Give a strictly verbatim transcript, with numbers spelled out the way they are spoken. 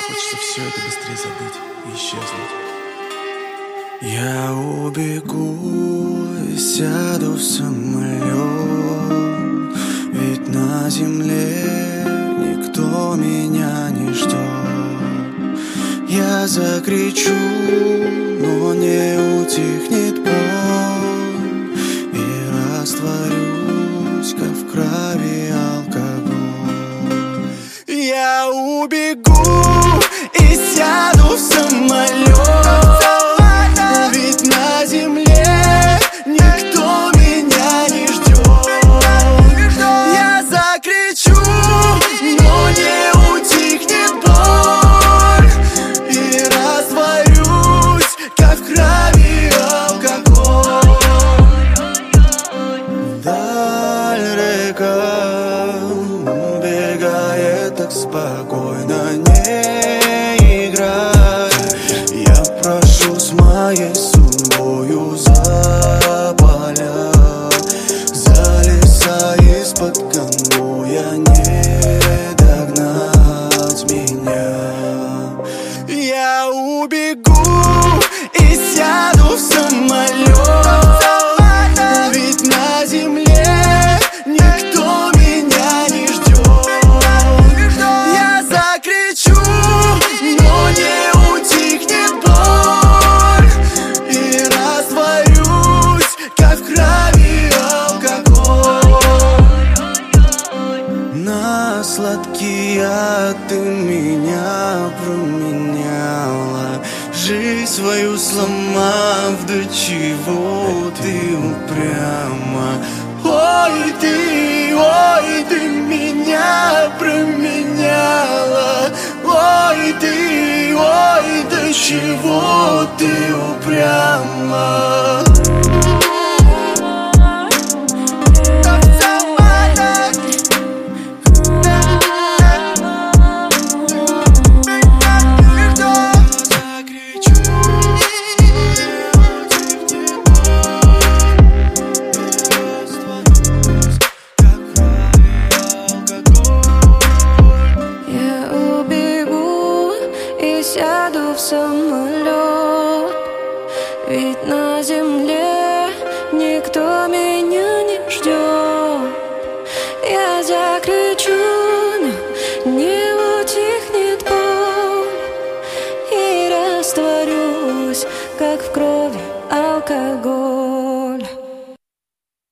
Хочется все это быстрее забыть и исчезнуть. Я убегу и сяду в самолет, ведь на земле никто меня не ждет. Я закричу, но не утихнет боль, и растворюсь, как в крови алкоголь. Я убегу и сяду в самолет, ведь на земле никто меня не ждет. Я закричу, но не утихнет боль, и растворюсь, как в крови алкоголь. Вдаль река убегает так спокойно, не играй. Я прошу с моей судьбою за поля, за леса из-под конвоя не догнать меня. Я убегу и сяду в самолет, ведь на земле никто меня не ждет. Я закричу, но не утихнет боль, и растворюсь, как в крови алкоголь. На сладкий яд ты меня променяла, жизнь свою сломав, до чего ты упряма. Ой, ты, ой, ты меня променяла. Ой, ты, ой, до чего ты упряма.